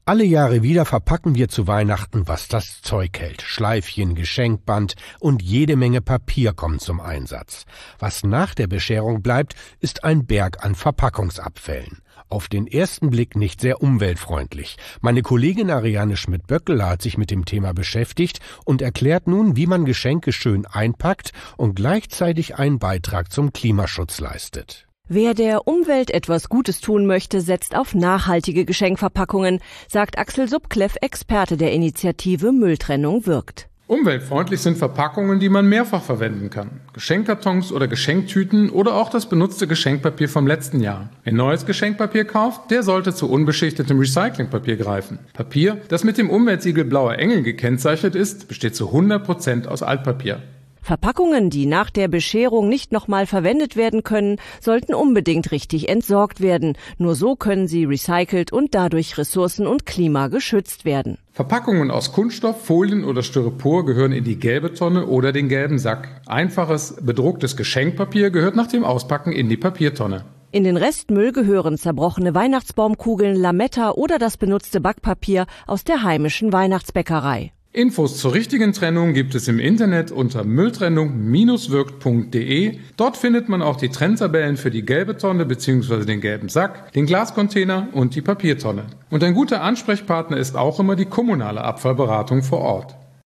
Alle Jahre wieder verpacken wir zu Weihnachten, was das Zeug hält. Schleifchen, Geschenkband und jede Menge Papier kommen zum Einsatz. Was nach der Bescherung bleibt, ist ein Berg an Verpackungsabfällen. Auf den ersten Blick nicht sehr umweltfreundlich. Meine Kollegin Ariane Schmidt-Böckeler hat sich mit dem Thema beschäftigt und erklärt nun, wie man Geschenke schön einpackt und gleichzeitig einen Beitrag zum Klimaschutz leistet. Wer der Umwelt etwas Gutes tun möchte, setzt auf nachhaltige Geschenkverpackungen, sagt Axel Subkleff, Experte der Initiative Mülltrennung wirkt. Umweltfreundlich sind Verpackungen, die man mehrfach verwenden kann. Geschenkkartons oder Geschenktüten oder auch das benutzte Geschenkpapier vom letzten Jahr. Wer neues Geschenkpapier kauft, der sollte zu unbeschichtetem Recyclingpapier greifen. Papier, das mit dem Umweltsiegel Blauer Engel gekennzeichnet ist, besteht zu 100% aus Altpapier. Verpackungen, die nach der Bescherung nicht nochmal verwendet werden können, sollten unbedingt richtig entsorgt werden. Nur so können sie recycelt und dadurch Ressourcen und Klima geschützt werden. Verpackungen aus Kunststoff, Folien oder Styropor gehören in die gelbe Tonne oder den gelben Sack. Einfaches, bedrucktes Geschenkpapier gehört nach dem Auspacken in die Papiertonne. In den Restmüll gehören zerbrochene Weihnachtsbaumkugeln, Lametta oder das benutzte Backpapier aus der heimischen Weihnachtsbäckerei. Infos zur richtigen Trennung gibt es im Internet unter mülltrennung-wirkt.de. Dort findet man auch die Trenntabellen für die gelbe Tonne bzw. den gelben Sack, den Glascontainer und die Papiertonne. Und ein guter Ansprechpartner ist auch immer die kommunale Abfallberatung vor Ort.